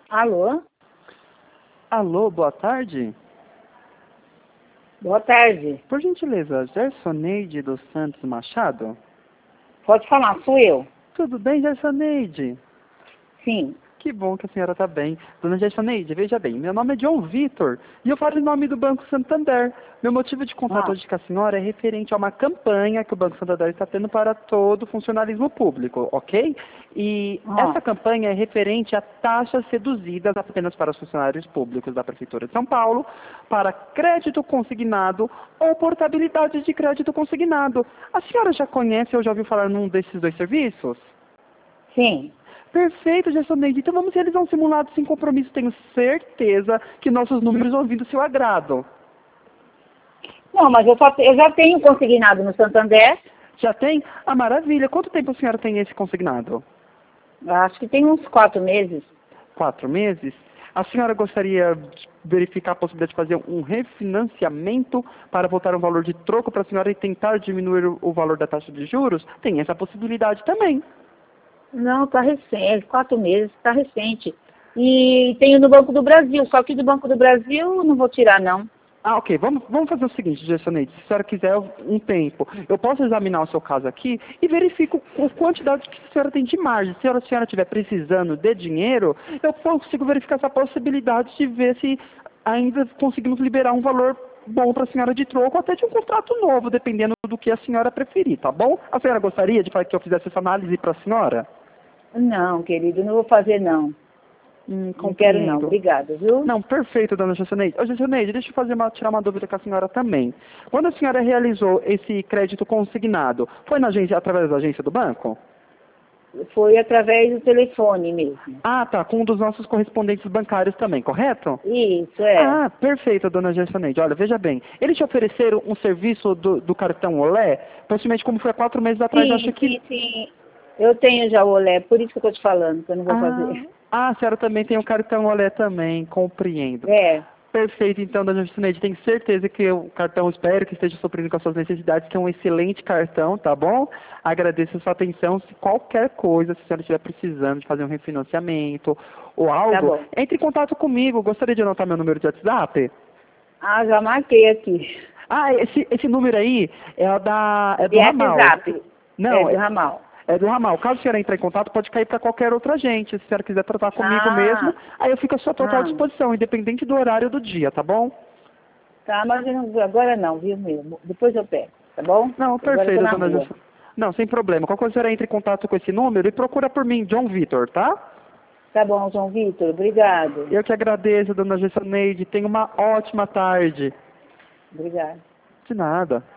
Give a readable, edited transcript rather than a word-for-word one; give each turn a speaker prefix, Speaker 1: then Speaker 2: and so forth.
Speaker 1: Alô?
Speaker 2: Alô, boa tarde.
Speaker 1: Boa tarde.
Speaker 2: Por gentileza, Gersoneide dos Santos Machado?
Speaker 1: Pode falar, sou eu.
Speaker 2: Tudo bem, Gersoneide?
Speaker 1: Sim.
Speaker 2: Que bom que a senhora está bem. Dona Gersoneide, veja bem, meu nome é John Vitor e eu falo em nome do Banco Santander. Meu motivo de contato hoje com a senhora é referente a uma campanha que o Banco Santander está tendo para todo o funcionalismo público, ok? E essa campanha é referente a taxas reduzidas apenas para os funcionários públicos da Prefeitura de São Paulo, para crédito consignado ou portabilidade de crédito consignado. A senhora já conhece ou já ouviu falar num desses dois serviços?
Speaker 1: Sim.
Speaker 2: Perfeito, Gersoneide. Então vamos realizar um simulado sem compromisso. Tenho certeza que nossos números vão vir do seu agrado.
Speaker 1: Não, mas eu já tenho consignado no Santander.
Speaker 2: Já tem? Ah, maravilha. Quanto tempo a senhora tem esse consignado?
Speaker 1: Acho que tem uns 4 meses.
Speaker 2: 4 meses? A senhora gostaria de verificar a possibilidade de fazer um refinanciamento para voltar um valor de troco para a senhora e tentar diminuir o valor da taxa de juros? Tem essa possibilidade também.
Speaker 1: Não, está recente, 4 meses, está recente. E tenho no Banco do Brasil, só que do Banco do Brasil não vou tirar, não.
Speaker 2: Ah, ok. Vamos fazer o seguinte, Gersoneide. Se a senhora quiser um tempo, eu posso examinar o seu caso aqui e verifico a quantidade que a senhora tem de margem. Se a senhora estiver precisando de dinheiro, eu consigo verificar essa possibilidade de ver se ainda conseguimos liberar um valor bom para a senhora de troco, até de um contrato novo, dependendo do que a senhora preferir, tá bom? A senhora gostaria de que eu fizesse essa análise para a senhora?
Speaker 1: Não, querido, não vou fazer, não. Não quero, não. Obrigada, viu?
Speaker 2: Não, perfeito, dona Gersoneide. Ô, Gersoneide, deixa eu tirar uma dúvida com a senhora também. Quando a senhora realizou esse crédito consignado, foi na agência, através da agência do banco?
Speaker 1: Foi através do telefone mesmo.
Speaker 2: Ah, tá, com um dos nossos correspondentes bancários também, correto?
Speaker 1: Isso, é.
Speaker 2: Ah, perfeito, dona Gersoneide. Olha, veja bem, eles te ofereceram um serviço do cartão Olé, possivelmente como foi há 4 meses atrás,
Speaker 1: Sim,
Speaker 2: acho que...
Speaker 1: sim. Eu tenho já o Olé, por isso que eu estou te falando, que eu não vou fazer.
Speaker 2: Ah, a senhora também tem o cartão Olé também, compreendo.
Speaker 1: É.
Speaker 2: Perfeito, então, dona Justineide, tenho certeza que o cartão, espero que esteja suprindo com as suas necessidades, que é um excelente cartão, tá bom? Agradeço a sua atenção. Se qualquer coisa, se a senhora estiver precisando de fazer um refinanciamento ou algo,
Speaker 1: Tá bom.
Speaker 2: entre em contato comigo. Gostaria de anotar meu número de WhatsApp?
Speaker 1: Ah, já marquei aqui.
Speaker 2: Ah, esse número aí é do
Speaker 1: E
Speaker 2: ramal.
Speaker 1: WhatsApp.
Speaker 2: Não,
Speaker 1: É do ramal.
Speaker 2: é do ramal. Caso a senhora entrar em contato, pode cair para qualquer outra agente. Se a senhora quiser tratar comigo mesmo, aí eu fico à sua total disposição, independente do horário do dia, tá bom?
Speaker 1: Tá, mas eu não, agora não, viu mesmo? Depois eu pego, tá bom?
Speaker 2: Não, perfeito, dona Gerson. Não, sem problema. Qualquer coisa, a senhora entra em contato com esse número e procura por mim, John Vitor, tá?
Speaker 1: Tá bom, João Vitor, obrigado.
Speaker 2: Eu que agradeço, dona Gersoneide. Tenha uma ótima tarde.
Speaker 1: Obrigado.
Speaker 2: De nada.